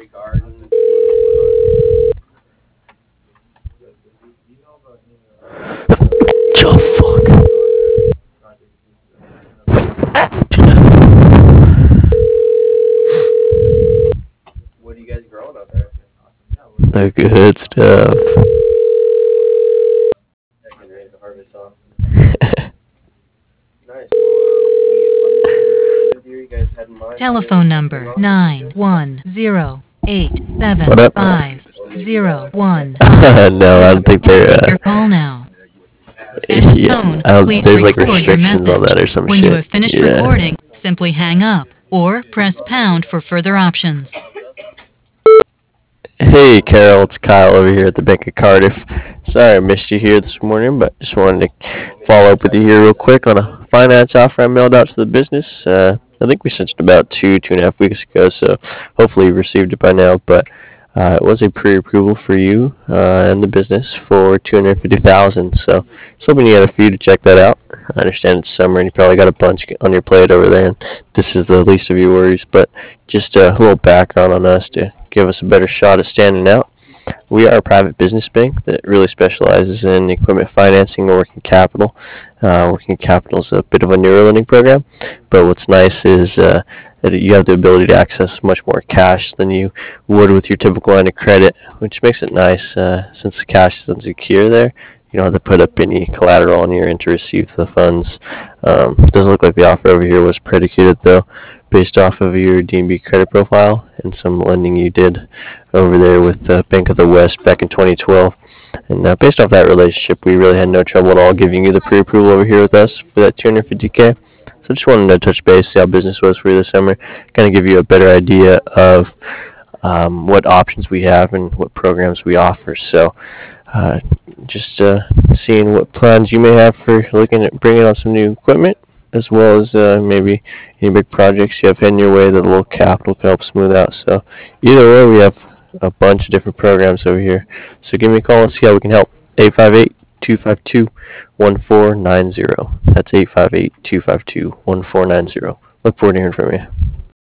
Oh fuck. The good stuff. Telephone number What up? 910875001. No, I don't think they're. Your call now. At the Yeah, tone, I don't, please there's like record your restrictions on message. that or some When you shit. have finished Yeah. recording, simply hang up or press pound for further options. Hey, Carol, it's Kyle over here at the Bank of Cardiff. Sorry I missed you here this morning, but just wanted to follow up with you here real quick on a finance offer I mailed out to the business. I think we sent it about 2.5 weeks ago, so hopefully you received it by now. But it was a pre-approval for you and the business for 250,000. So just hoping you had a few to check that out. I understand it's summer and you probably got a bunch on your plate over there, and this is the least of your worries. But just a little background on us to give us a better shot at standing out. We are a private business bank that really specializes in equipment financing or working capital. Working capital is a bit of a newer lending program, but what's nice is that you have the ability to access much more cash than you would with your typical line of credit, which makes it nice since the cash is unsecure there. You don't have to put up any collateral on your end to receive the funds. Doesn't look like the offer over here was predicated though, based off of your DNB credit profile and some lending you did over there with Bank of the West back in 2012. And based off that relationship, we really had no trouble at all giving you the pre-approval over here with us for that 250K. So just wanted to touch base, see how business was for you this summer, kind of give you a better idea of what options we have and what programs we offer. So uh, just seeing what plans you may have for looking at bringing on some new equipment, as well as maybe any big projects you have heading your way that a little capital can help smooth out. So either way, we have a bunch of different programs over here. So give me a call and see how we can help. 858-252-1490. That's 858-252-1490. Look forward to hearing from you.